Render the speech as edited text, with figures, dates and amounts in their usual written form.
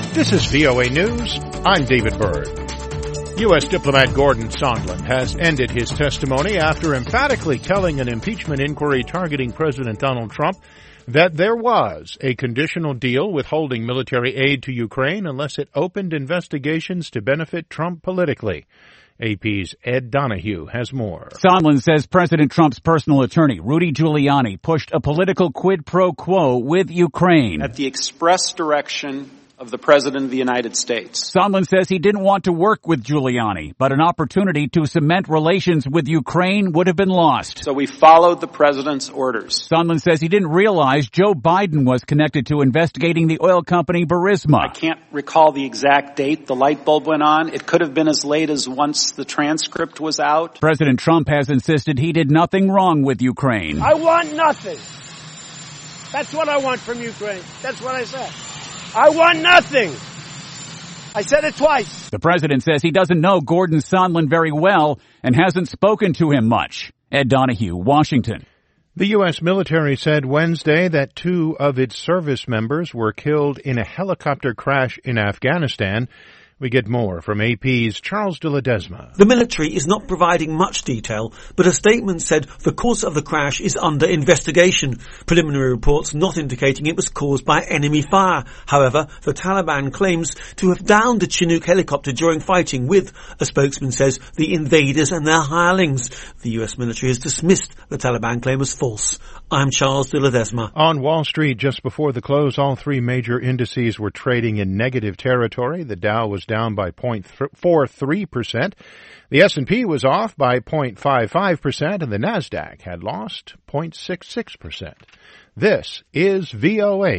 This is VOA News. I'm David Byrd. U.S. diplomat Gordon Sondland has ended his testimony after emphatically telling an impeachment inquiry targeting President Donald Trump that there was a conditional deal withholding military aid to Ukraine unless it opened investigations to benefit Trump politically. AP's Ed Donahue has more. Sondland says President Trump's personal attorney, Rudy Giuliani, pushed a political quid pro quo with Ukraine. At the express direction of the President of the United States. Sondland says he didn't want to work with Giuliani, but an opportunity to cement relations with Ukraine would have been lost. So we followed the President's orders. Sondland says he didn't realize Joe Biden was connected to investigating the oil company Burisma. I can't recall the exact date the light bulb went on. It could have been as late as once the transcript was out. President Trump has insisted he did nothing wrong with Ukraine. I want nothing. That's what I want from Ukraine. That's what I said. I want nothing. I said it twice. The president says he doesn't know Gordon Sondland very well and hasn't spoken to him much. Ed Donahue, Washington. The U.S. military said Wednesday that 2 of its service members were killed in a helicopter crash in Afghanistan. We get more from AP's Charles de Ledesma. The military is not providing much detail, but a statement said the cause of the crash is under investigation. Preliminary reports not indicating it was caused by enemy fire. However, the Taliban claims to have downed a Chinook helicopter during fighting with, a spokesman says, the invaders and their hirelings. The U.S. military has dismissed the Taliban claim as false. I'm Charles de Ledesma. On Wall Street, just before the close, all 3 major indices were trading in negative territory. The Dow was down by 0.43%. The S&P was off by 0.55%, and the Nasdaq had lost 0.66%. This is VOA.